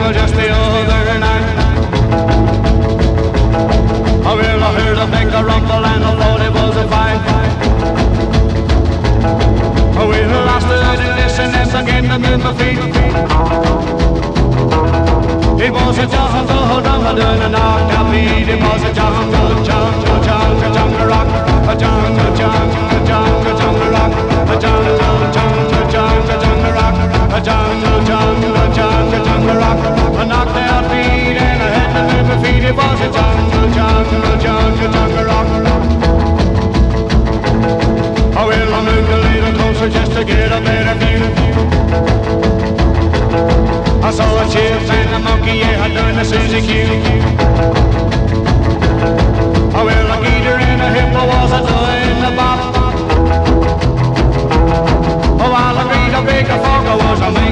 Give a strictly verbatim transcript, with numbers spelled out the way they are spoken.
jungle just the other night. Oh, well, I heard a big rumble and I thought it was a fight. Oh, well, I stood and listened and began to move my feet. It was a jungle, jungle, doing a knocked-out beat. It was a jungle, jungle, jungle, jungle rock. A jungle, jungle, jungle, jungle rock. A jungle, jungle, jungle, jungle rock. A jungle, jungle, jungle, jungle rock. A knocked-out beat and I had to move my feet. It was a jungle, jungle, jungle, jungle rock. Oh, well, I moved a little closer just to get a better view. I saw a chip and a monkey, yeah, doing the Suzy Q. Oh, well, a gator and a hippo was a doing the bop. Oh, while a great a big a frog was a